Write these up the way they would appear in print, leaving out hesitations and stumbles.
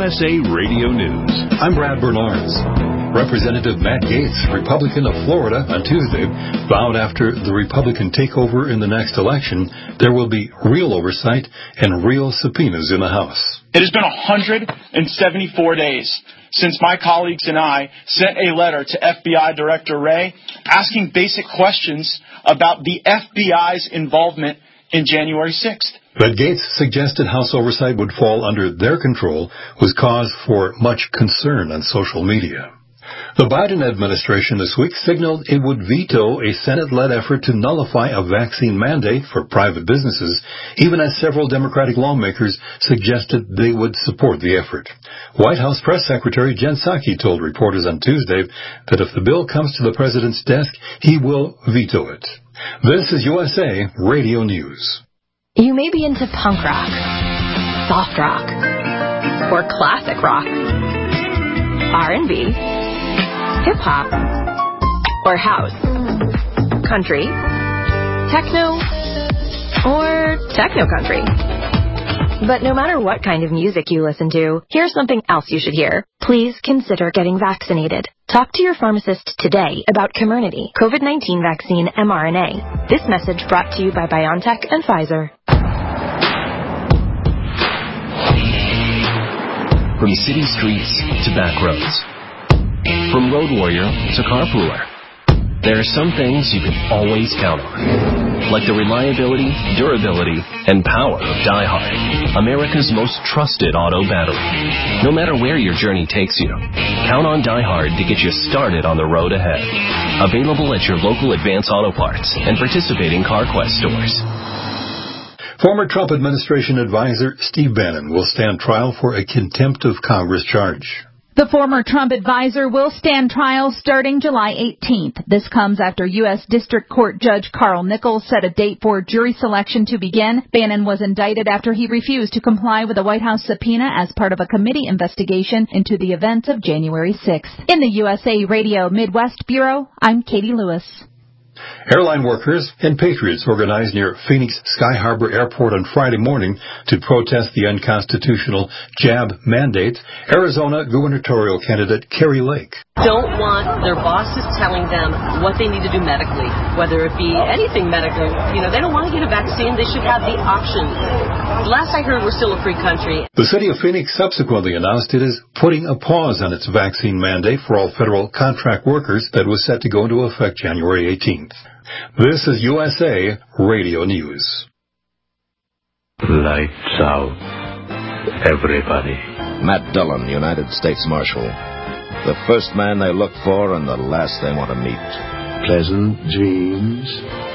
USA Radio News. I'm Brad Bernards. Representative Matt Gaetz, Republican of Florida, on Tuesday vowed after the Republican takeover in the next election, there will be real oversight and real subpoenas in the House. It has been 174 days since my colleagues and I sent a letter to FBI Director Wray asking basic questions about the FBI's involvement in January 6th. But Gaetz suggested House oversight would fall under their control was cause for much concern on social media. The Biden administration this week signaled it would veto a Senate-led effort to nullify a vaccine mandate for private businesses, even as several Democratic lawmakers suggested they would support the effort. White House Press Secretary Jen Psaki told reporters on Tuesday that if the bill comes to the president's desk, he will veto it. This is USA Radio News. You may be into punk rock, soft rock, or classic rock, R&B, hip-hop, or house, country, techno, or techno-country. But no matter what kind of music you listen to, here's something else you should hear. Please consider getting vaccinated. Talk to your pharmacist today about Comirnaty, COVID-19 vaccine mRNA. This message brought to you by BioNTech and Pfizer. From city streets to back roads. From road warrior to carpooler. There are some things you can always count on. Like the reliability, durability, and power of DieHard, America's most trusted auto battery. No matter where your journey takes you, count on DieHard to get you started on the road ahead. Available at your local Advance Auto Parts and participating CarQuest stores. Former Trump administration advisor Steve Bannon will stand trial for a contempt of Congress charge. The former Trump advisor will stand trial starting July 18th. This comes after U.S. District Court Judge Carl Nichols set a date for jury selection to begin. Bannon was indicted after he refused to comply with a White House subpoena as part of a committee investigation into the events of January 6th. In the USA Radio Midwest Bureau, I'm Katie Lewis. Airline workers and patriots organized near Phoenix Sky Harbor Airport on Friday morning to protest the unconstitutional jab mandate. Arizona gubernatorial candidate Kari Lake don't want their bosses telling them what they need to do medically, whether it be anything medical. They don't want to get a vaccine. They should have the option. Last I heard, we're still a free country. The city of Phoenix subsequently announced it is putting a pause on its vaccine mandate for all federal contract workers that was set to go into effect January 18th. This is USA Radio News. Lights out, everybody. Matt Dillon, United States Marshal. The first man they look for and the last they want to meet. Pleasant dreams.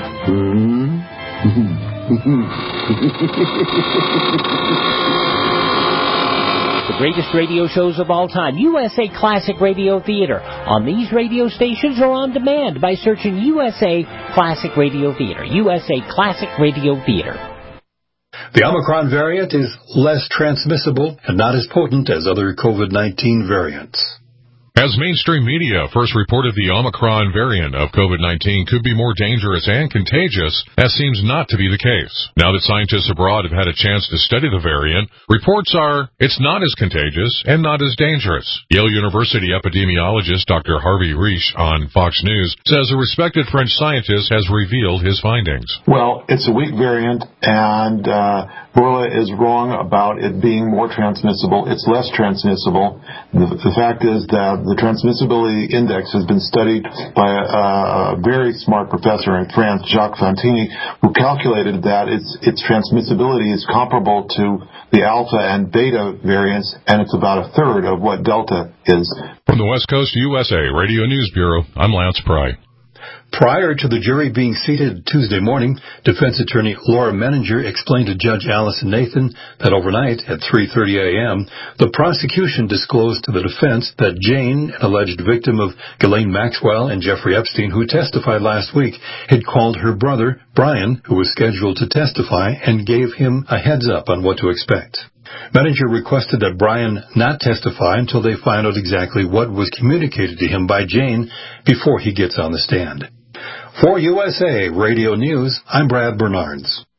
The greatest radio shows of all time, USA Classic Radio Theater, on these radio stations or on demand by searching USA Classic Radio Theater. USA Classic Radio Theater. The Omicron variant is less transmissible and not as potent as other COVID-19 variants. As mainstream media first reported, the Omicron variant of COVID-19 could be more dangerous and contagious, that seems not to be the case. Now that scientists abroad have had a chance to study the variant, reports are it's not as contagious and not as dangerous. Yale University epidemiologist Dr. Harvey Risch on Fox News says a respected French scientist has revealed his findings. Well, it's a weak variant, and Borla is wrong about it being more transmissible. It's less transmissible. The fact is that the transmissibility index has been studied by a very smart professor in France, Jacques Fantini, who calculated that its transmissibility is comparable to the alpha and beta variants, and it's about a third of what delta is. From the West Coast USA Radio News Bureau, I'm Lance Pry. Prior to the jury being seated Tuesday morning, defense attorney Laura Menninger explained to Judge Allison Nathan that overnight at 3:30 a.m., the prosecution disclosed to the defense that Jane, an alleged victim of Ghislaine Maxwell and Jeffrey Epstein, who testified last week, had called her brother, Brian, who was scheduled to testify, and gave him a heads up on what to expect. Menninger requested that Brian not testify until they find out exactly what was communicated to him by Jane before he gets on the stand. For USA Radio News, I'm Brad Bernards.